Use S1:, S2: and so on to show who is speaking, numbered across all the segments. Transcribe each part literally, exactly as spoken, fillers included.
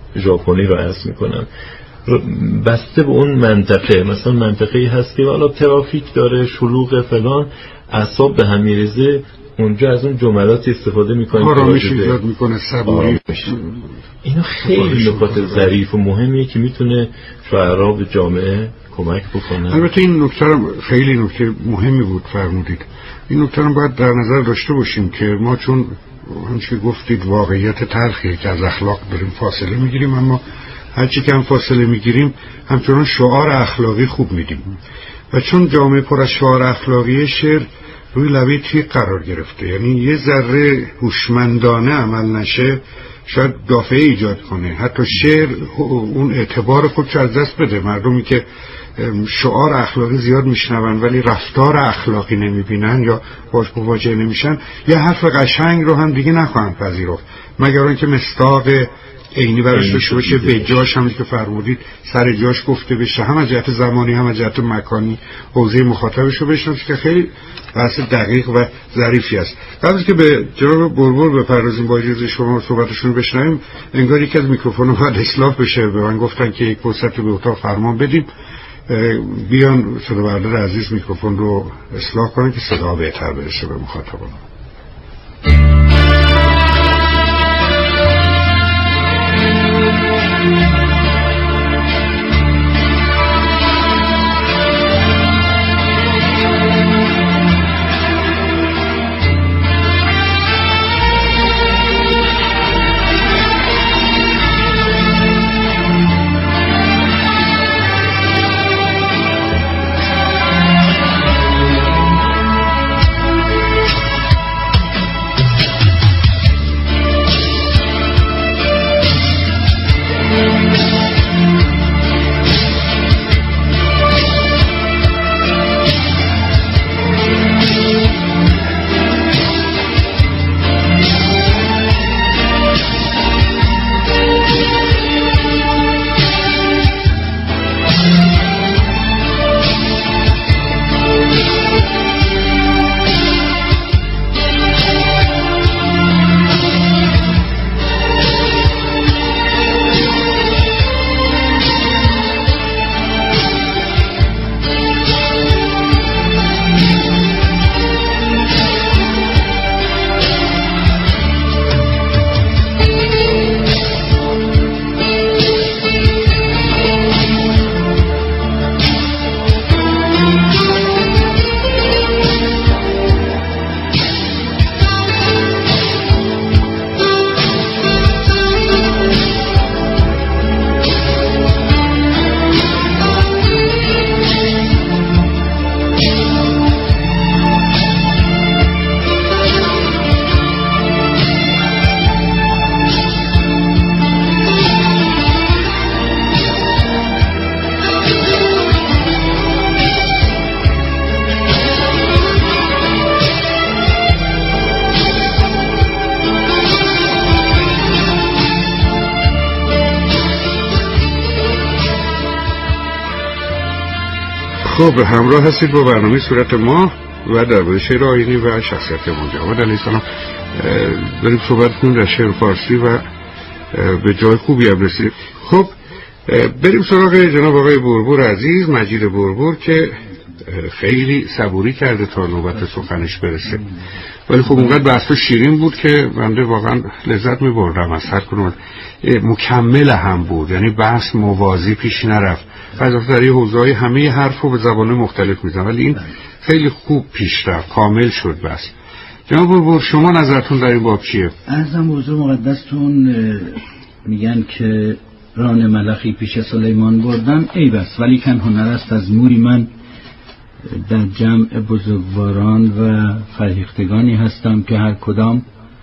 S1: ژاپنی رو عرض میکنم، بسته به اون منطقه، مثلا منطقه‌ای هست که حالا ترافیک داره، شلوغ فلان، اعصاب به هم میریزه، اونجا از اون جملاتی استفاده میکنیم
S2: آرامش ایجاد میکنه، صبوری.
S1: اینا خیلی نکات ظریف و مهمیه که میتونه شاعرها به جامعه کمک بکنه.
S2: البته این نکته خیلی نکته مهمی بود فرمودید. این نکته رو باید در نظر داشته باشیم که ما چون همچه گفتید واقعیت تلخیه که از اخلاق داریم فاصله میگیریم، اما هرچی که هم فاصله میگیریم همچنان شعار اخلاقی خوب میدیم و چون جامعه پر از شعار اخلاقی، شعر روی لبه تیغ قرار گرفته، یعنی یه ذره هوشمندانه عمل نشه شاید دافعه ایجاد کنه، حتی شعر اون اعتبار خودش از دست بده. مردمی که شعار اخلاقی زیاد میشنون ولی رفتار اخلاقی نمیبینن یا باش مواجه نمیشن، یه حرف قشنگ رو هم دیگه نخواهند پذیرفت مگر اینکه مصداق عینی براش داشته باشه، به جاش هم که فرمودید سر جاش گفته بشه، هم از جهت زمانی هم از جهت مکانی حوزه مخاطبش رو بشناسه، که خیلی بحث دقیق و ظریفی است. قبل از که به جناب بربر بپردازیم با اجازه شما صحبتشون رو بشنویم، انگار یکی از میکروفون‌ها باید اصلاح بشه. به من گفتن که یک فرصت به اتاق فرمان بدیم، بیان صدا بردار عزیز میکروفون رو اصلاح کنن که صدا بهتر برسه به مخاطبان. خب همراه هستید با برنامه صورت ما و درباره شعر آیینی و شخصیت مجاهد علیه السلام. بریم صحبت کنیم در شعر فارسی و به جای خوبی هم رسید. خب بریم سراغ جناب آقای بربر عزیز، مجید بربر، که خیلی صبوری کرده تا نوبت سخنش برسه، ولی خب اونقدر بحث شیرین بود که بنده واقعا لذت می‌بردم از هر کدوم. مکمل هم بود، یعنی بحث موازی پیش نرفت، فضافزاری حوزه‌های همه حرف رو به زبان مختلف میزن، ولی این خیلی خوب پیش رفت، کامل شد بس. جناب بربر شما نظرتون در این باب چیه؟
S3: عرضم حضور مقدستون، میگن که ران ملخی پیش سلیمان بردم ای بس، ولی کن هنر است از موری من در جمع بزرگواران و فرهیختگانی هستم که هر کدام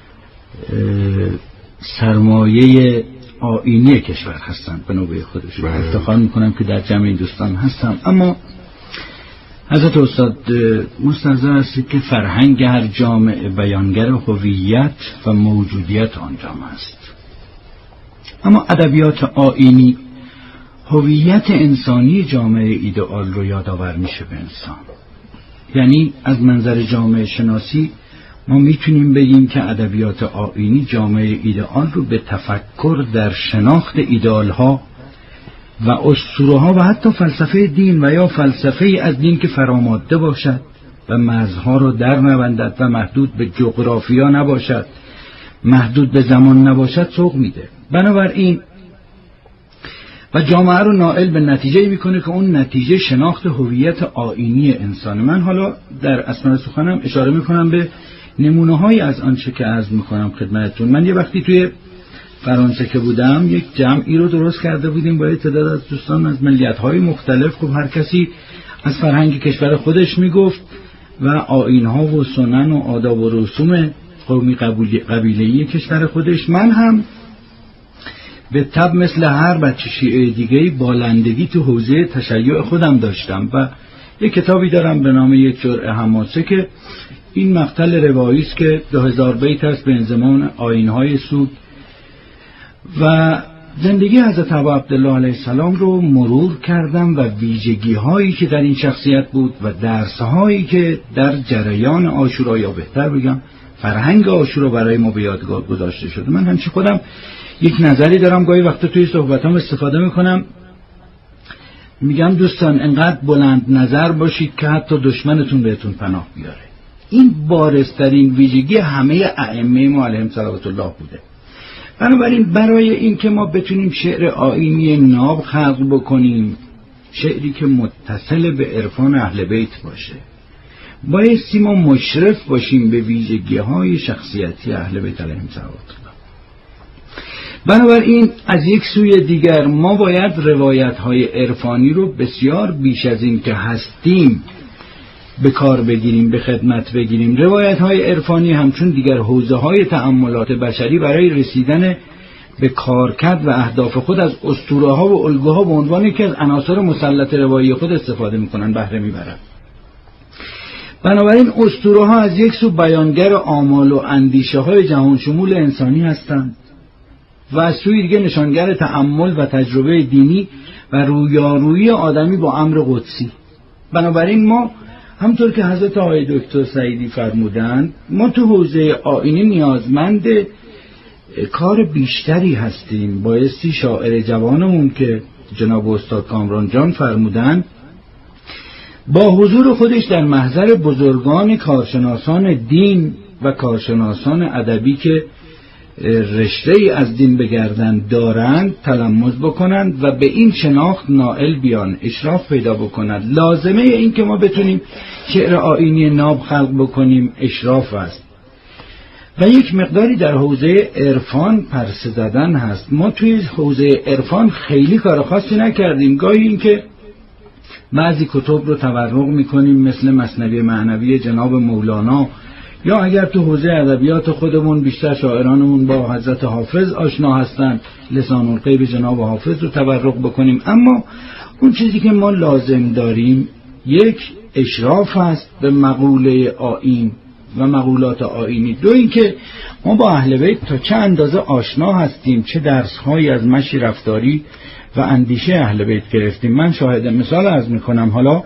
S3: سرمایه آیینی کشور هستند به نوبه خودشون. افتخار میکنم که در جمع این دوستان هستم. اما حضرت استاد مستحضر است که فرهنگ هر جامعه بیانگر هویت و موجودیت آن جامعه است، اما ادبیات آیینی هویت انسانی جامعه ایدئال رو یادآور میشه به انسان. یعنی از منظر جامعه شناسی ما میتونیم بگیم که ادبیات آیینی جامعه ایدئال رو به تفکر در شناخت ایدئال‌ها و اسطوره‌ها و حتی فلسفه دین و یا فلسفه از دین که فراماده باشد و مرزها رو در نبندد و محدود به جغرافیا نباشد، محدود به زمان نباشد سوق میده. بنابراین و جامعه رو نائل به نتیجه میکنه که اون نتیجه شناخت هویت آیینی انسان. من حالا در اثناء سخنم اشاره میکنم به نمونه‌هایی از آنچه که عرض میکنم خدمتتون. من یه وقتی توی فرانسه که بودم یک جمعی رو درست کرده بودیم با تعداد از دوستان از ملیت‌های مختلف. خب هر کسی از فرهنگ کشور خودش میگفت و آیین‌ها و سنن و آداب و رسوم قومی قبیله‌ای کشور خودش. من هم به طب مثل هر بچه شیعه دیگه‌ای بالندگی تو حوزه تشیع خودم داشتم و یک کتابی دارم به نام یک جرعه حماسه که این مقتل روایی است که دو هزار بیت است به انضمام آیین‌های سود و زندگی حضرت ابا عبدالله علیه السلام رو مرور کردم و ویژگی‌هایی که در این شخصیت بود و درس‌هایی که در جریان عاشورا یا بهتر بگم فرهنگ عاشورا برای ما به یادگار گذاشته شده. من همیشه خودم یک نظری دارم، گاهی وقتا توی صحبتام استفاده میکنم، میگم دوستان انقدر بلند نظر باشید که حتی دشمنتون بهتون پناه بیاره. این بارزترین ویژگی همه ائمه ما علیهم صلوات الله بوده. بنابراین برای این که ما بتونیم شعر آیینی ناب خلق بکنیم، شعری که متصل به عرفان اهل بیت باشه، بایستی ما مشرف باشیم به ویژگی های شخصیتی اهل بیت علیهم صلوات الله. بنابراین از یک سوی دیگر ما باید روایت های عرفانی رو بسیار بیش از این که هستیم به کار بگیریم، به خدمت بگیریم. روایت های عرفانی همچون دیگر حوزه های تأملات بشری برای رسیدن به کارکرد و اهداف خود از اسطوره ها و الگوها به عنوان یکی از عناصر مسلط روایی خود استفاده میکنن، بهره میبرن. بنابراین اسطوره ها از یک سو بیانگر آمال و اندیشه های جهان شمول انسانی هستند و از سوی دیگه نشانگر تأمل و تجربه دینی و رویارویی آدمی با امر قدسی. بنابراین ما همطور که حضرت آقای دکتر سعیدی فرمودند، ما تو حوزه آیینی نیازمند کار بیشتری هستیم. بایستی شاعر جوانمون که جناب استاد کامران جان فرمودند با حضور خودش در محضر بزرگان کارشناسان دین و کارشناسان ادبی که رشته‌ای از دین بگردن دارند تلمذ بکنند و به این شناخت نائل بیان، اشراف پیدا بکنند. لازمه این که ما بتونیم شعر آیینی ناب خلق بکنیم اشراف است و یک مقداری در حوزه عرفان پرسه زدن هست. ما توی حوزه عرفان خیلی کار خاصی نکردیم. گاهی این که بعضی کتب رو تورق میکنیم مثل مثنوی معنوی جناب مولانا، یا اگر تو حوزه ادبیات خودمون بیشتر شاعرانمون با حضرت حافظ آشنا هستند، لسان الغیب جناب حافظ رو تورق بکنیم. اما اون چیزی که ما لازم داریم یک اشراف است به مقوله آیین و مقولات آیینی. دو این که ما با اهل بیت تا چه اندازه آشنا هستیم، چه درس‌هایی از مشی رفتاری و اندیشه اهل بیت گرفتیم. من شاهد مثال عرض میکنم. حالا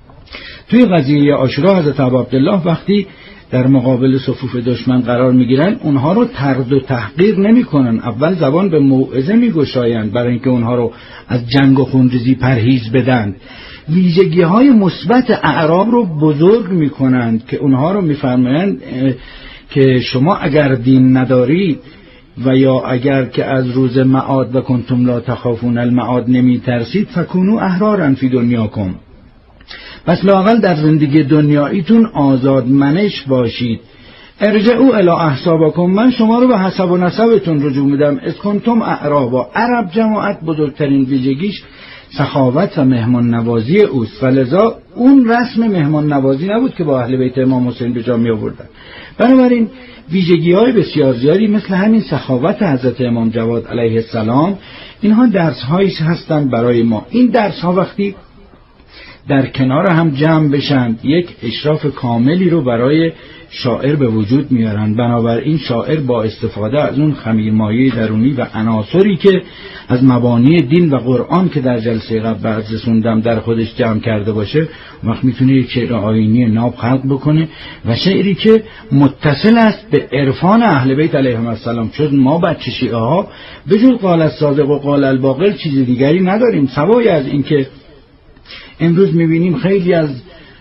S3: توی قضیه عاشورا حضرت ابا عبدالله وقتی در مقابل صفوف دشمن قرار میگیرن، اونها رو طرد و تحقیر نمیکنن، اول زبان به موعظه میگشایند برای اینکه اونها رو از جنگ و خونریزی پرهیز بدن. ویژگی های مثبت اعراب رو بزرگ میکنند که اونها رو میفرمایند که شما اگر دین ندارید و یا اگر که از روز معاد و کنتم لا تخافون المعاد نمیترسید فکونوا احرارا فی دنیاکم، پس لااقل در زندگی دنیاییتون آزاد منش باشید. ارجعوا الی احسابکم، من شما رو به حسب و نسبتون رجوع میدم. از کنتم اعرابا، عرب جماعت بزرگترین ویژگیش سخاوت و مهمان نوازی اوست، فلذا اون رسم مهمان نوازی نبود که با اهل بیت امام حسین به جا می آوردن. بنابراین ویژگی های بسیار زیادی مثل همین سخاوت حضرت امام جواد علیه السلام، اینها درس هایی هستند برای ما. این درس ها وقتی در کنار هم جمع بشن، یک اشراف کاملی رو برای شاعر به وجود میارن. بنابراین شاعر با استفاده از اون خمیرمایه درونی و عناصری که از مبانی دین و قرآن که در جلسه قبل بعد رسوندم در خودش جمع کرده باشه، وقت میتونه یک شعر آیینی ناب خلق بکنه و شعری که متصل است به عرفان اهل بیت علیهم السلام. چون ما بچه شیعه ها به جز قال الصادق و قال الباقر چیز دیگری نداریم، سوای از این که امروز میبینیم خیلی از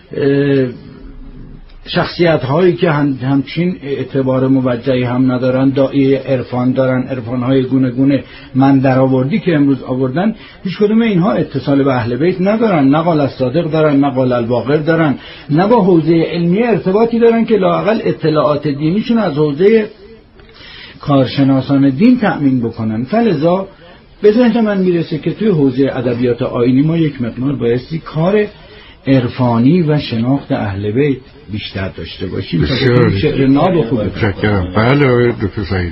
S3: شخصیت هایی که هم همچین اعتبار موجهی هم ندارن، داعیه عرفان دارن، عرفان های گونه گونه من در آوردی که امروز آوردن، هیچ کدوم اینها اتصال به اهل بیت ندارن، نه قال الصادق دارن، نه قال الباقر دارن، نه با حوزه علمی ارتباطی دارن که لااقل اطلاعات دینیشون از حوزه کارشناسان دین تأمین بکنن. فلذا به ذهن من میرسه که توی حوزه ادبیات آیینی ما یک مقدار بایستی کار عرفانی و شناخت اهل بیت بیشتر داشته باشیم.
S2: بسیار
S3: شعر ناب خوبه.
S2: بله دکتر سعیدی.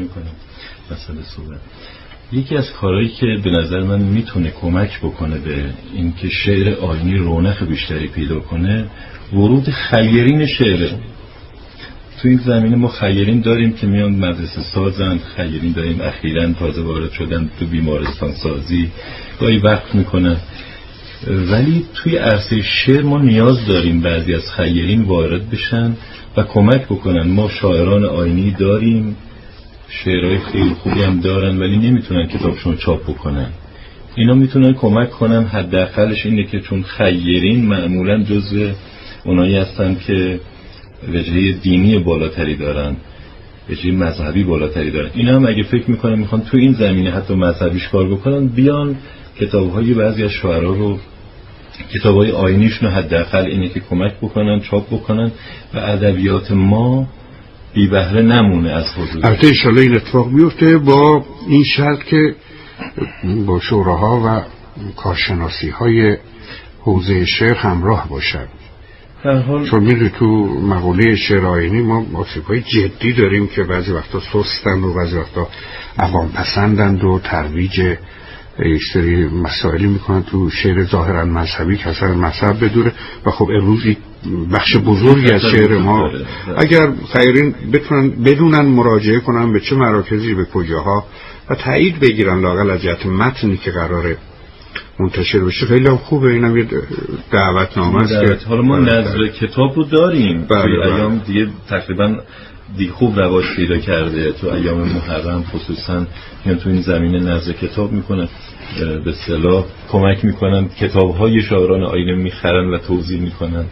S1: مسئله صحبت یکی از کارهایی که به نظر من میتونه کمک بکنه به اینکه شعر آیینی رونق بیشتری پیدا کنه، ورود خیرین شعره. تو این زمینه ما خیرین داریم که میان مدرسه سازن، خیرین داریم اخیراً تازه وارد شدن تو بیمارستان سازی، گاهی وقت میکنن. ولی توی عرصه شعر ما نیاز داریم بعضی از خیرین وارد بشن و کمک بکنن. ما شاعران آیینی داریم، شعرهای خیلی خوبی هم دارن، ولی نمیتونن کتابشون چاپ بکنن. اینا میتونن کمک کنن. حداقلش اینه که چون خیرین معمولا جزو اونایی هستن که وجهه دینی بالاتری دارن، وجهه مذهبی بالاتری دارن، اینا هم اگه فکر میکنن میخوان تو این زمینه حتی مذهبیش کار بکنن، بیان کتاب‌های بعضی از شاعرها رو، کتاب‌های آیینیشون رو حداقل اینه که کمک بکنن، چاپ بکنن و ادبیات ما بی بهره نمونه از حضور.
S2: البته ان شاءالله این اتفاق میفته با این شرط که با شوراها و کارشناسی‌های حوزه شعر همراه باشن. چون میدونی تو مقوله شعر آیینی ما موسیقای جدی داریم که بعضی وقتا سستن و بعضی وقتا عوام پسندند و ترویج یک سری مسائلی میکنن تو شعر ظاهرا مذهبی که اصلا مذهب بدوره. و خب امروزی بخش بزرگی از شعر ما اگر خیرین بتونن بدونن مراجعه کنن به چه مراکزی، به کجاها و تایید بگیرن لااقل از جهت متنی که قراره منتشر بشه، خیلی هم خوبه. اینم یه دعوتنامه است.
S1: حالا ما نظر کتاب رو داریم توی ایام دیگه تقریبا دیگه خوب رواج پیدا کرده. تو ایام محرم خصوصا میان تو این زمینه نظر کتاب میکنن، به اصطلاح کمک میکنن، کتاب‌های شاعران آیینه میخرن و توضیح میکنن.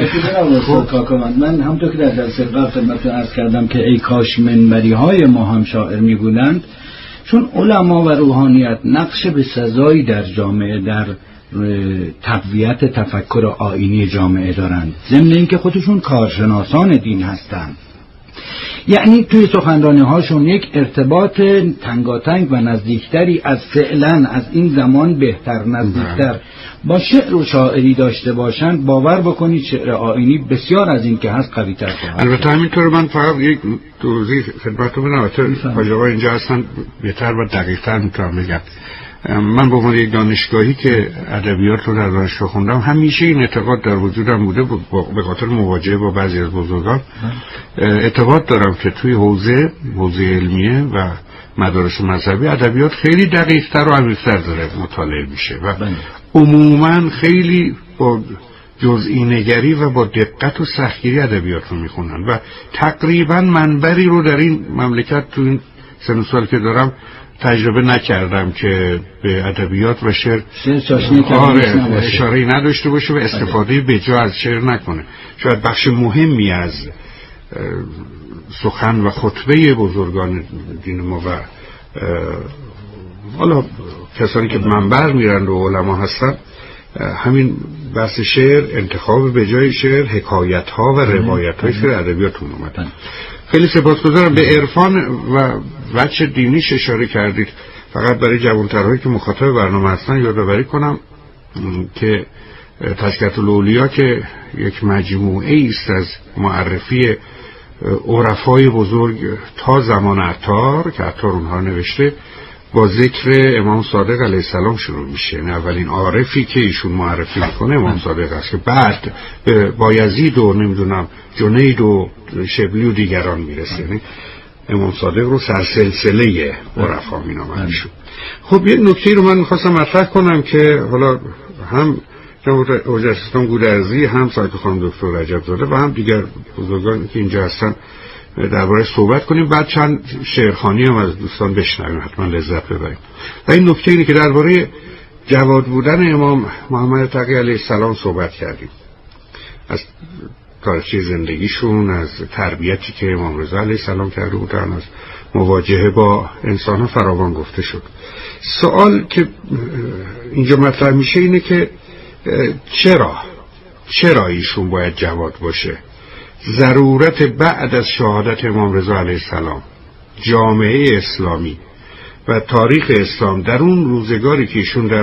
S3: من همونطور که در جلسه قبل خدمتتون عرض کردم که ای کاش منبری‌های ما هم شاعر میگویند، چون علما و روحانیت نقش به سزایی در جامعه، در تقویت تفکر آیینی جامعه دارند، ضمن اینکه خودشون کارشناسان دین هستند. یعنی توی سخنرانی هاشون یک ارتباط تنگاتنگ و نزدیکتری از فعلا از این زمان بهتر نزدیکتر با شعر و شاعری داشته باشند. باور بکنید شعر آیینی بسیار از این که هست قوی تر خواهد.
S2: البته همینطور من فقط یک توضیح خدمتتون بدم. البته حاجی اینجا هستن بهتر و دقیق‌تر میتونم بگم. من به عنوان یک دانشگاهی که ادبیات رو در دانشگاه خوندم، همیشه این اعتقاد در وجودم بوده به خاطر مواجهه با بعضی از بزرگان. اعتقاد دارم که توی حوزه حوزه علمیه و مدارس مذهبی ادبیات خیلی دقیق‌تر و عمیق‌تر داره مطالعه میشه و عموما خیلی با جزئی نگری و با دقت و سختگیری ادبیات رو میخونن و تقریبا منبری رو در این مملکت تو این سن سال که دارم تجربه نکردم که به ادبیات و شعر اشاره‌ای نداشته باشه و استفاده بجا از شعر نکنه. شاید بخش مهمی از سخن و خطبه بزرگان دین ما و حالا کسانی که منبر میرن و علما هستن، همین بحث شعر، انتخاب بجای شعر، حکایت ها و روایت های شعر ادبیاتون اومدن. خیلی سپاسگزارم. به عرفان و وجه دینیش اشاره کردید. فقط برای جوانترهایی که مخاطب برنامه هستن یادآوری کنم که تذکرة الاولیا که یک مجموعه است از معرفی عرفای بزرگ تا زمان عطار که عطار اونها نوشته با ذکر امام صادق علیه السلام شروع میشه. یعنی اولین عارفی که ایشون معرفی میکنه امام صادق است که بعد به بایزید و نمیدونم جنید و شبلی و دیگران میرسه. یعنی امام صادق رو سرسلسله عرفا مینامن ایشون. خب یه نکته رو من میخواستم مطرح کنم که حالا هم جناب حاج اسلام گودرزی هم سایت خانم دکتر رجب زاده و هم دیگر بزرگان که اینجا هستن درباره صحبت کنیم، بعد چند شعرخوانی هم از دوستان بشنویم، حتما لذت ببریم. و این نکته اینه که درباره جواد بودن امام محمد تقی علیه السلام صحبت کردیم، از تاریخچه زندگیشون، از تربیتی که امام رضا علیه السلام کرده بودن، از مواجهه با انسان ها فراوان گفته شد. سوال که اینجا مطرح میشه اینه که چرا چرا ایشون باید جواد باشه؟ ضرورت بعد از شهادت امام رضا علیه السلام جامعه اسلامی و تاریخ اسلام در اون روزگاری که ایشون در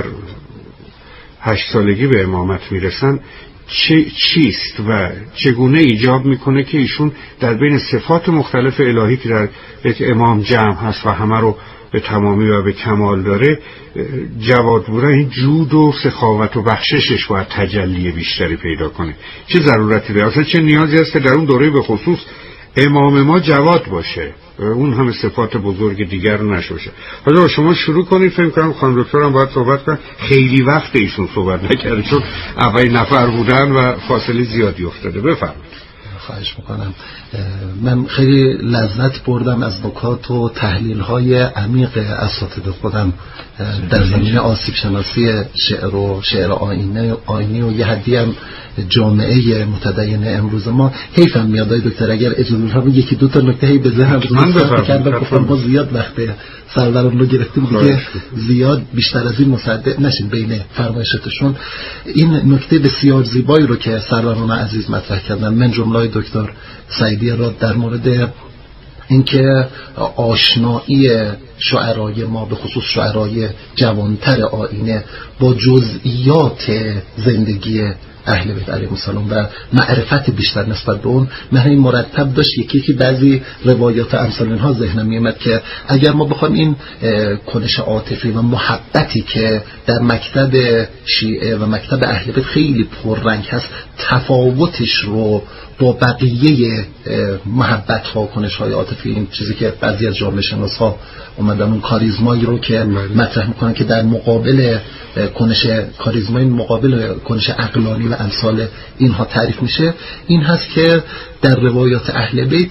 S2: هشت سالگی به امامت میرسن چه چیست و چگونه ایجاب میکنه که ایشون در بین صفات مختلف الهی که در یک امام جمع هست و همه رو به تمامی و به کمال داره، جواد بودن این جود و سخاوت و بخششش باید تجلی بیشتری پیدا کنه. چه ضرورتی داره؟ اصلا چه نیازی هست که در اون دوره به خصوص امام ما جواد باشه، اون همه صفات بزرگ دیگر رو نشه. حالا شما شروع کنید، فکر کنم خانم دکتر هم باید صحبت کنن. خیلی وقت ایشون صحبت نکرده چون اولین نفر بودن و فاصله زیادی افتاده. بفرمایید.
S4: خواهش میکنم. من خیلی لذت بردم از نکات و تحلیل های عمیق اساتید خودم در زمینه آسیب شناسی شعر و شعر آینه آینی و یه حدی هم جامعه متدین امروز ما. حیفم میاد دکتر اگر اجازه هم یکی دو تا نکته هی به ذهنم رسید کردم، گفتم ما زیاد وقت سرورم رو گرفتیم دیگه، زیاد بیشتر از این مصدق نشیم بین فرمایشاتشون. این نکته بسیار زیبایی رو که سروران عزیز مطرح کردن، من جمله دکتر سعیدی را در مورد اینکه آشنایی شعرای ما به خصوص شعرای جوانتر آینه با جزئیات زندگی اهل بیت علیهم السلام و معرفت بیشتر نسبت به اون، من این مرتب داشت یکی که بعضی روایات امثال اینها ذهنم میاد که اگر ما بخوایم این کنش عاطفی و محبتی که در مکتب شیعه و مکتب اهل بیت خیلی پررنگ هست تفاوتش رو با بقیه محبت ها و کنش های عاطفی، این چیزی که بعضی از جامعه شناس ها اومدن اون کاریزمایی رو که مطرح میکنن که در مقابل کنش کاریزمای مقابل کنش عقلانی و امثال اینها تعریف میشه، این هست که در روایات اهل بیت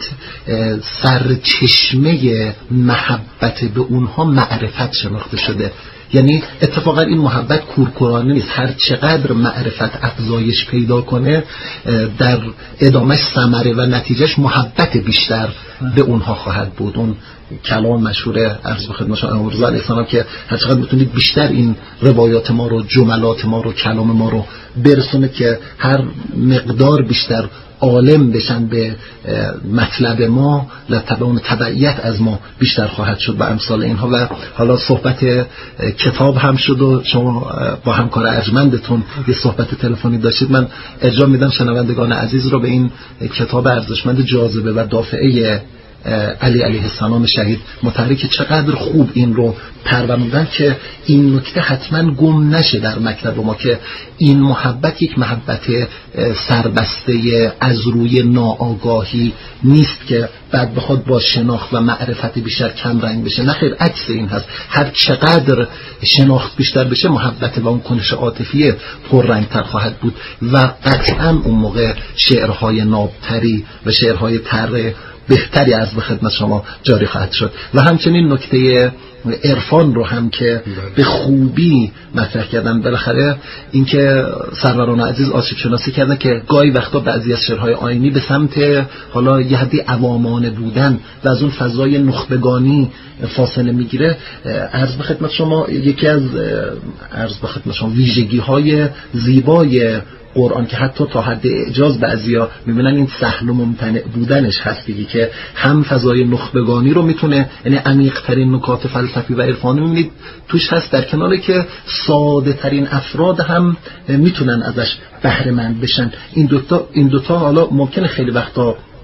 S4: سرچشمه محبت به اونها معرفت شناخته شده. یعنی اتفاقا این محبت کورکورانه نیست، هر چقدر معرفت افزایش پیدا کنه در ادامه ثمره و نتیجهش محبت بیشتر به اونها خواهد بود. اون کلام مشهور عرض به خدمت شما امام رضا علیه السلام که هر چقدر میتونید بیشتر این روایات ما رو، جملات ما رو، کلام ما رو برسونه که هر مقدار بیشتر عالم بشن به مطلب ما، لطبع اون تبعیت از ما بیشتر خواهد شد و امثال اینها. و حالا صحبت کتاب هم شد و شما با همکار ارجمندتون یه صحبت تلفنی داشتید. من ارجاع میدم شنوندگان عزیز رو به این کتاب ارزشمند جاذبه و دافعه علی علیه السلام شهید متحرک، چقدر خوب این رو پروروندن که این نکته حتما گم نشه در مکتب ما که این محبت یک محبت سربسته از روی ناآگاهی نیست که بعد بخواد با شناخت و معرفت بیشتر کم رنگ بشه. نه خیر، عکس این هست. هر چقدر شناخت بیشتر بشه محبت و اون کنش عاطفی پررنگتر خواهد بود و قطعا اون موقع شعرهای نابتری و شعرهای تر بهتری از به خدمت شما جاری خواهد شد. و همچنین نکته عرفان رو هم که به خوبی مطرح کردن، بالاخره اینکه سروران عزیز آسیب شناسی کردن که گاهی وقتا بعضی از شعرهای آینی به سمت حالا یه حدی عوامانه بودن و از اون فضای نخبگانی فاصله میگیره. عرض به خدمت شما یکی از عرض به خدمت شما ویژگی های زیبای قرآن که حتی تا حد اعجاز بعضیا میبینن این سهل و ممتنع بودنش هست، دیگه که هم فضای نخبگانی رو میتونه، یعنی عمیق ترین نکات فلسفی و عرفانی میبینید توش هست، در کناری که ساده ترین افراد هم میتونن ازش بهره مند بشن. این دوتا این دوتا حالا ممکنه خیلی وقتا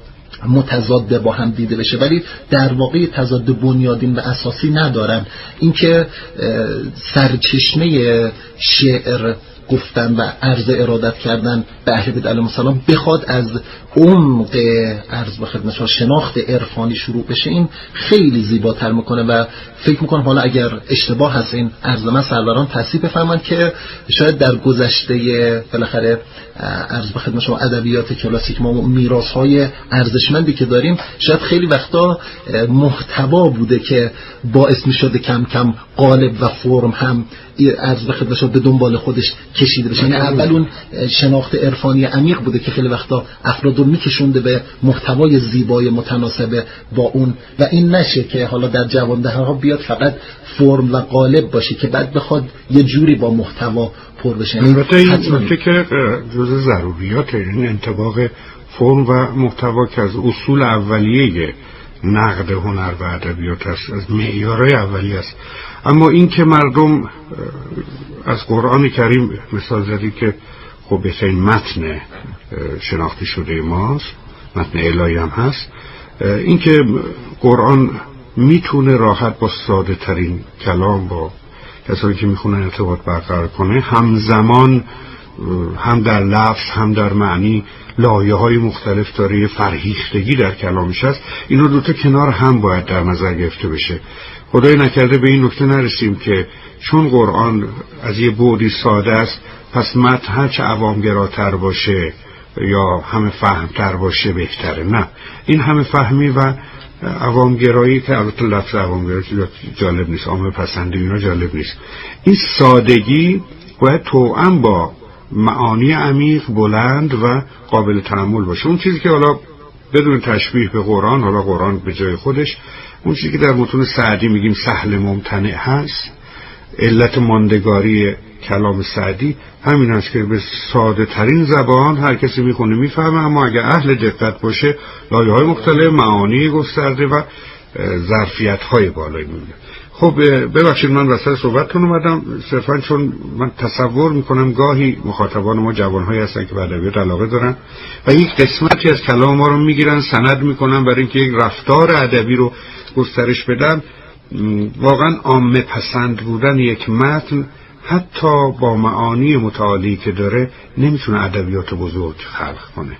S4: متضاد با هم دیده بشه، ولی در واقع تضاد بنیادین و اساسی ندارن. اینکه سرچشمه شعر گفتن و عرض ارادت کردن به اهل بیت علیهم السلام بخواد از عمق عرض به خدمتشون شناخت عرفانی شروع بشه، این خیلی زیباتر میکنه و فکر میکنم حالا اگر اشتباه هست این عرض من سروران تصحیح بفهمن که شاید در گذشته بالاخره عرض به خدمتشون ادبیات کلاسیک ما میراث‌های ارزشمندی که داریم شاید خیلی وقتا محتوا بوده که باعث میشده کم کم قالب و فرم هم عرض به خدمتشون به دنبال خودش کشیده بشه. یعنی اول اون شناخت عرفانی عمیق بوده که خیلی وقتا افراد رو میکشونده به محتوای زیبای متناسب با اون و این نشه که حالا در جوان‌دهن‌ها بیاد فقط فرم و قالب باشه که بعد بخواد یه جوری با محتوا پر بشه.
S2: البته این نکته که جزء ضروریات این انطباق فرم و محتوا که از اصول اولیه نقد هنر و ادبیات است، از معیارهای اولیه است. اما این که مردم از قرآن کریم مثال زدی که خب بهترین متن شناخته شده ماست، متن الهی هم هست، این که قرآن میتونه راحت با ساده ترین کلام با کسانی که میخونن ارتباط برقرار کنه، همزمان هم در لفظ هم در معنی لایه های مختلف داره، فرهیختگی در کلامش هست. اینا دوتا کنار هم باید در نظر گرفته بشه. خدای نکرده به این نکته نرسیم که چون قرآن از یه بعدی ساده است پس متن هرچه عوامگراتر باشه یا همه فهمتر باشه بهتره. نه، این همه فهمی و عوامگرایی که البته لفظ عوامگرایی جالب نیست، عامه پسندی اینا جالب نیست، این سادگی باید توأم با معانی عمیق بلند و قابل تأمل باشه. اون چیزی که حالا بدون تشبیه به قرآن، حالا قرآن به جای خودش، اون چیزی که در متون سعدی میگیم سهل ممتنع هست، علت ماندگاری کلام سعدی همین است که به ساده ترین زبان هر کسی میخونه میفهمه، اما اگه اهل دقت باشه لایه های مختلف، معانی گسترده و ظرفیت های بالایی میبینه. خب ببخشید من وسط صحبتتون اومدم، صرفا چون من تصور میکنم گاهی مخاطبان ما جوانهایی هستن که به ادبیات علاقه دارن و یک قسمتی از کلام ما رو میگیرن سند میکنن برای اینکه یک رفتار ادبی رو گسترش بدن. واقعا عامه پسند بودن یک متن حتی با معانی متعالی که داره نمیتونه ادبیات بزرگ خلق کنه.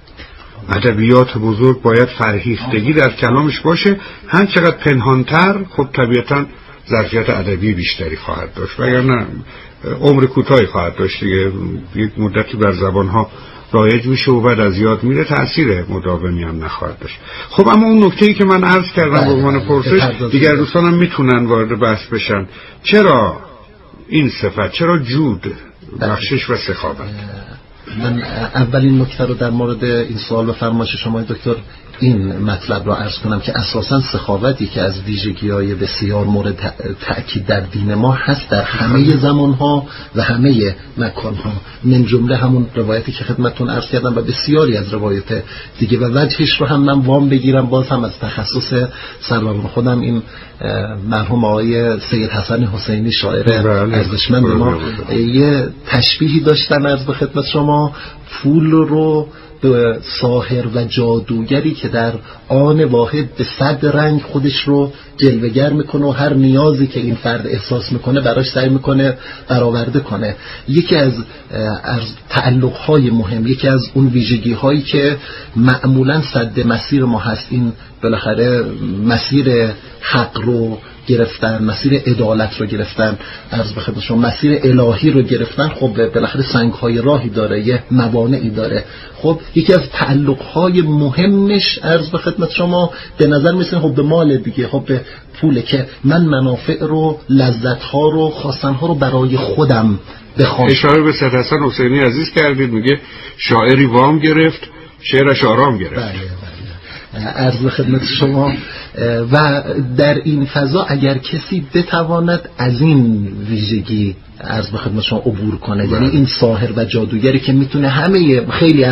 S2: ادبیات بزرگ باید فرهیختگی در کلامش باشه، هر چقدر پنهانتر خب طبیعتا ظرفیت ادبی بیشتری خواهد داشت، وگرنه عمر کوتاهی خواهد داشت دیگه. یک مدتی بر زبانها رایج میشه و بعد از یاد میره، تأثیر مداومی هم نخواهد داشت. خب اما اون نکته‌ای که من عرض کردم به عنوان پرسش، دیگر دوستانم میتونن وارد بحث بشن، چرا این صفت، چرا جود، بخشش و سخاوت؟
S4: من اولین نکته رو در مورد این سوال و فرمایش شما دکتر این مطلب را عرض کنم که اساساً سخاوتی که از ویژگی‌های بسیار مورد تأکید در دین ما هست در همه زمانها و همه مکانها، من جمله همون روایتی که خدمتتون عرض کردم و بسیاری از روایت دیگه، و وجهش رو هم من وام بگیرم باز هم از تخصص سروران خودم، این مرحوم آقای سید حسن حسینی شاعر ارزشمند ما یه تشبیهی داشتن عرض به خدمت شما، پول رو به ساحر و جادوگری که در آن واحد به صد رنگ خودش رو جلوه‌گر میکنه و هر نیازی که این فرد احساس میکنه براش سعی میکنه برآورده کنه. یکی از تعلق‌های مهم، یکی از اون ویژگی‌هایی که معمولاً سد مسیر ما هست، این بالاخره مسیر حق رو گرفتن، مسیر عدالت رو گرفتن، عرض به خدمت شما مسیر الهی رو گرفتن. خب بالاخره سنگ‌های راهی داره، یه موانعی داره. خب یکی از تعلق‌های مهمش عرض به خدمت شما به نظر میسه خب به مال دیگه، خب به پوله که من منافع رو، لذت‌ها رو، خواستن‌ها رو برای خودم بخوام.
S2: اشاره به سید حسن حسینی عزیز کردید، میگه شاعری وام گرفت شعرش آرام گرفت.
S4: بله بله. عرض به خدمت شما و در این فضا اگر کسی بتواند از این ویژگی عرض به خدمت شما عبور کنه، یعنی این ساحر و جادوگری که میتونه همه خیلی از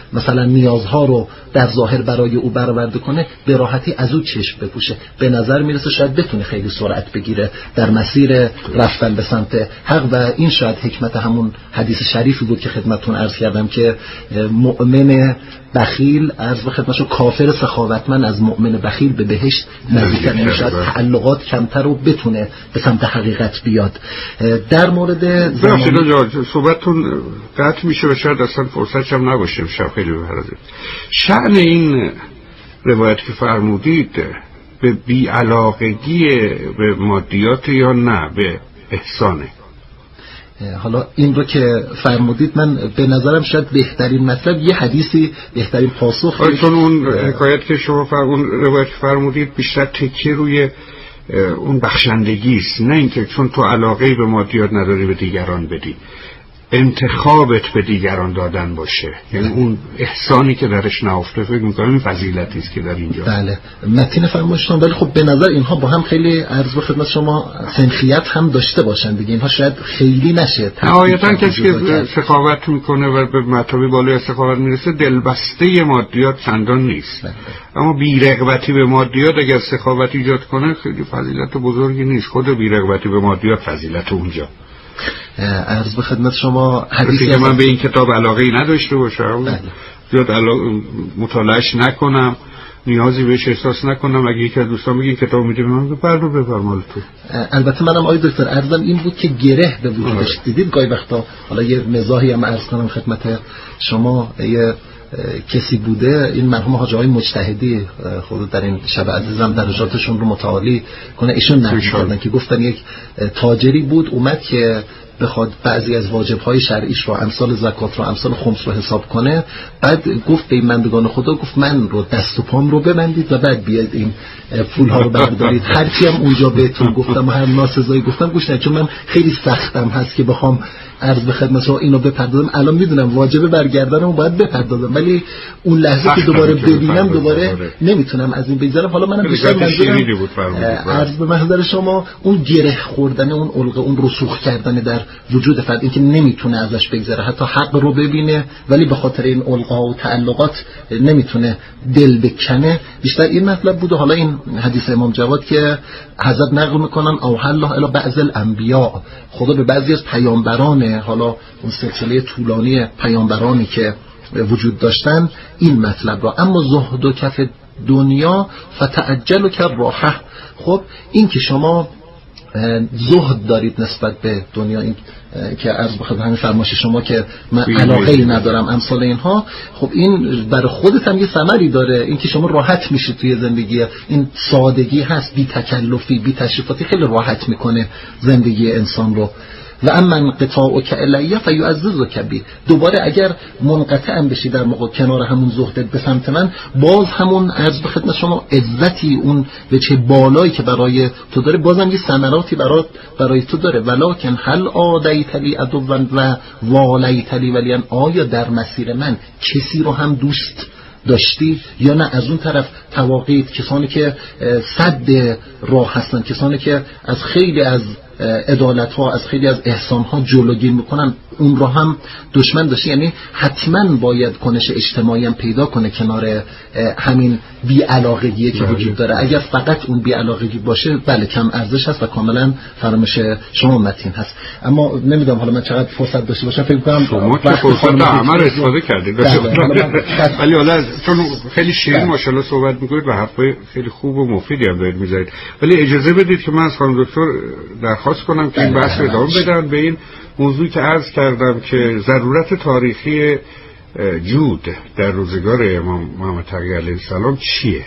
S4: مثلا نیازها رو در ظاهر برای او برآورده کنه به راحتی از او چشم بپوشه. به نظر میرسه شاید بتونه خیلی سرعت بگیره در مسیر رفتن به سمت حق و این شاید حکمت همون حدیث شریفی بود که خدمتتون عرض کردم که مؤمن بخیل عرض به خدمتشو کافر سخاوتمند از مؤمن بخیل به بهشت نزدیکتر میشه، تعلقات کمتر رو بتونه به سمت حقیقت بیاد. در مورد
S2: زمان صحبتتون قطع میشه و شاید اصلا فرصت هم نباشه شب خیلی بپردازید. شأن این روایت که فرمودید به بی‌علاقگی به مادیات یا نه به احسانه؟
S4: حالا این رو که فرمودید من به نظرم شاید بهترین مطلب یه حدیثی بهترین پاسخ،
S2: چون اون حکایت که شما فر... اون روایت فرمودید بیشتر تکیه روی اون بخشندگی است، نه اینکه چون تو علاقه به مادیات نداری به دیگران بدی، انتخابت به دیگران دادن باشه، یعنی اون احسانی که درش نهفته. فکر می‌کنم این فضیلتی است که در اینجا.
S4: بله متین فرمایشتون، ولی خب به نظر اینها با هم خیلی عرض به خدمت شما سنخیت هم داشته باشن دیگه، اینها شاید خیلی نشه.
S2: نهایتاً کسی که سخاوت میکنه و به مرتبه بالای سخاوت میرسه دلبسته مادیات چندان نیست. بله. اما بی‌رغبتی به مادیات اگر سخاوت ایجاد کنه خیلی فضیلت بزرگی نیست. خود بی‌رغبتی به مادیات فضیلت اونجا.
S4: عرض به خدمت شما حدیثی
S2: که من به این کتاب علاقه‌ای نداشته باشم، زیاد علاقه مطالعهش نکنم، نیازی بهش احساس نکنم، اگه یکی از دوستان بگه کتاب میده من بپردو بفرمال تو.
S4: البته منم آقای دکتر عرضم این بود که گره به وجودش دیدید گاهی وقتا، حالا یه مزاحی هم عرض کنم خدمت شما، یه کسی بوده این مرحوم حاجی های مجتهدی خود در این شب عزیزم درجاتشون رو متعالی کنه ایشون نقل کردن که گفتن یک تاجری بود اومد که بخواد بعضی از واجب‌های شرعیش رو امثال زکات رو امثال خمس رو حساب کنه، بعد گفت به این بندگان خدا، گفت من رو دست و پام رو ببندید و بعد بیاید این پول‌ها رو بردارید. هرچی هم اونجا بهتون گفتم و هر ناسزایی گفتم گوش ندید، چون من خیلی سختم هست که بخوام عرض به خدمت شما اینو بپردازم. الان میدونم واجبه برگردنمو باید بپردازم، ولی اون لحظه که دوباره ببینم دوباره نمیتونم از این بگذرم. حالا منم بیشتر منظورم عرض به محضر شما اون گره خوردن، اون علقه، اون رسوخ کردن در وجود فرد، این که نمیتونه ازش بگذره، حتی حق رو ببینه ولی به خاطر این علقه و تعلقات نمیتونه دل بکنه. بیشتر این مطلب بود. حالا این حدیث امام جواد که حضرت نقل میکنن او الله الی بعض الانبیاء، خدا به بعضی از پیامبران، حالا اون سلسله طولانی پیامبرانی که وجود داشتن این مطلب را، اما زهد و کف دنیا فتعجل و کف راحه. خب این که شما زهد دارید نسبت به دنیا، این که عرض بخواد همین فرمایش شما که من علاقه‌ای ندارم امثال اینها، خب این برای خودت هم یه ثمری داره، این که شما راحت میشید توی زندگی، این سادگی هست، بی تکلفی بی تشریفاتی، خیلی راحت میکنه زندگی انسان رو. و اما انقطاع که الیه فیعززک بی، دوباره اگر منقطع هم بشی در موقع کنار همون زهدت به سمت من، باز همون عرض به خدمت شما عزتی، اون به چه بالایی که برای تو داره، بازم یه ثمراتی برای برای تو داره. ولکن هل عادیت لی عدوا و والیت لی ولیا، آیا در مسیر من کسی رو هم دوست داشتی یا نه؟ از اون طرف تواقیت، کسانی که صد راه هستن، کسانی که از خیلی از عدالت ها، از خیلی از احسان ها جلوگیری میکنن، اون رو هم دشمن داشته. یعنی حتما باید کنش اجتماعی هم پیدا کنه کنار همین بی‌علاقگی که وجود داره. اگر فقط اون بی‌علاقگی باشه بله کم ارزش هست و کاملا فراموش شما متین هست. اما نمیدونم حالا من چقدر فرصت داشته باشم، فکر کنم
S2: شما که فرصت عمل استفاده کردید، ولی حالا چون خیلی شیرین ماشاءالله صحبت میکنید و حرفای خیلی خوب و مفیدی هم دارید میذارید، ولی اجازه بدید که من از خانم دکتر درخواست کنم که این بحث رو ادامه بدن به این موضوعی که عرض کردم که ضرورت تاریخی جود در روزگار امام محمد تقی علیه السلام چیه؟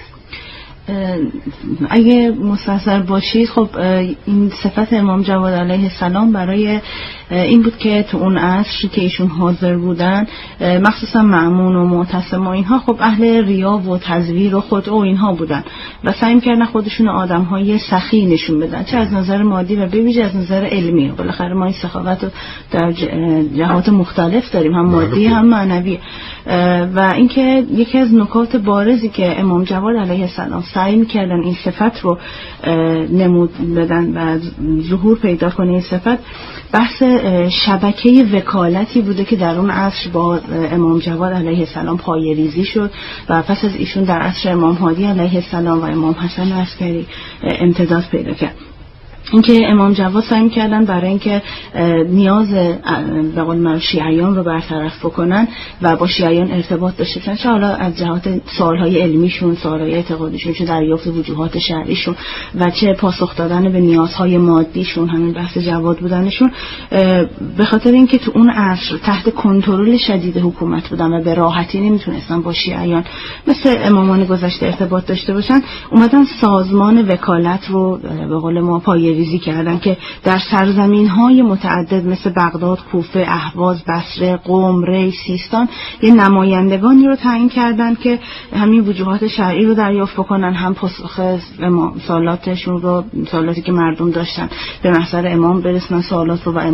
S5: اگه مستحضر باشید، خب این صفت امام جواد علیه السلام برای این بود که تو اون عصر که ایشون حاضر بودن، مخصوصا مأمون و معتصم و اینها، خب اهل ریا و تزویر و خود او اینها بودن و سعی می‌کردن خودشون آدم‌های سخی نشون بدن، چه از نظر مادی و به ویژه از نظر علمی. بالاخره ما این سخاوت رو در جهات مختلف داریم، هم مادی هم معنوی. و اینکه یکی از نکات بارزی که امام جواد علیه السلام سعی می‌کردن این صفت رو نمود بدن و ظهور پیدا کنه، این صفت بحث شبکه وکالتی بوده که در اون عصر با امام جواد علیه السلام پایه‌ریزی شد و پس از ایشون در عصر امام هادی علیه السلام و امام حسن عسکری امتداد پیدا کرد. اینکه امام جواد سعی کردن برای اینکه نیاز به قول معروف شیعیان رو برطرف بکنن و با شیعیان ارتباط داشته باشن، چه حالا از جهات سوالهای علمیشون، سوالهای اعتقادیشون، چه دریافت وجوهات شرعیشون و چه پاسخ دادن به نیازهای مادیشون، همین بحث جواد بودنشون، به خاطر اینکه تو اون عصر تحت کنترل شدید حکومت بودن و به راحتی نمیتونستن با شیعیان مثل امامان گذشته ارتباط داشته باشن، اومدن سازمان وکالت رو به قول ما پایه ریزی کردن که در سرزمین‌های متعدد مثل بغداد، کوفه، اهواز، بصره، قم، ری، سیستان یه نمایندگانی رو تعیین کردن که همین وجوهات شرعی رو دریافت بکنن، هم پاسخ سوالاتشون رو، سوالاتی که مردم داشتن به محضر امام برسونن، سوالات رو و